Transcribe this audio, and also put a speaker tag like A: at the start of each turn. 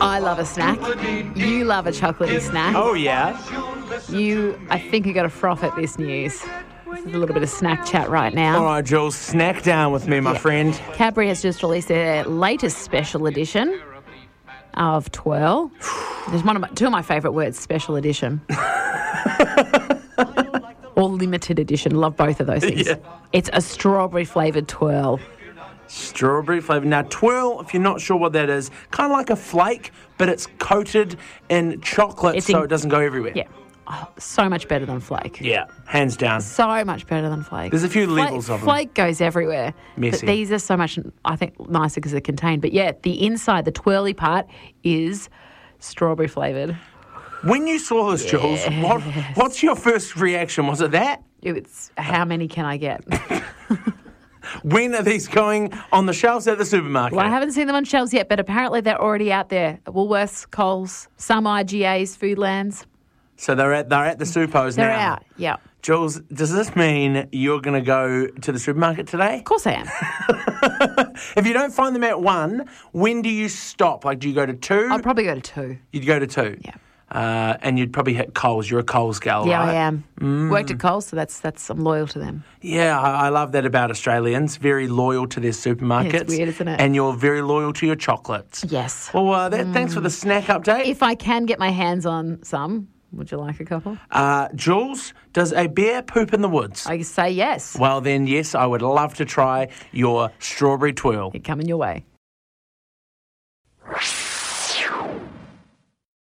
A: I love a snack. You love a chocolatey snack.
B: Oh, yeah.
A: I think you got to froth at this news. This is a little bit of snack chat right now.
B: All right, Jules, snack down with me, my friend.
A: Cadbury has just released their latest special edition of Twirl. There's two of my favourite words, special edition. Or limited edition. Love both of those things.
B: Yeah.
A: It's a strawberry flavoured Twirl.
B: Strawberry flavour. Now, Twirl, if you're not sure what that is, kind of like a flake, but it's coated in chocolate it doesn't go everywhere.
A: Yeah. Oh, so much better than flake.
B: Yeah, hands down.
A: So much better than flake.
B: There's a few levels of them.
A: Flake goes everywhere.
B: Messy.
A: But these are so much, I think, nicer because they're contained. But yeah, the inside, the twirly part, is strawberry flavoured.
B: When you saw this, Jules, what's your first reaction? Was it that?
A: It's how many can I get?
B: When are these going on the shelves at the supermarket?
A: Well, I haven't seen them on shelves yet, but apparently they're already out there. Woolworths, Coles, some IGAs, Foodlands.
B: So they're at the supos now.
A: They're out, yeah.
B: Jules, does this mean you're going to go to the supermarket today?
A: Of course I am.
B: If you don't find them at 1, when do you stop? Like, do you go to 2?
A: I'll probably go to 2.
B: You'd go to 2?
A: Yeah.
B: And you'd probably hit Coles. You're a Coles gal,
A: yeah,
B: right?
A: I am. Worked at Coles, so that's I'm loyal to them.
B: Yeah, I love that about Australians. Very loyal to their supermarkets.
A: It's weird, isn't it?
B: And you're very loyal to your chocolates.
A: Yes.
B: Well, thanks for the snack update.
A: If I can get my hands on some, would you like a couple?
B: Jules, does a bear poop in the woods?
A: I say yes.
B: Well, then, yes, I would love to try your strawberry twirl.
A: They're coming your way.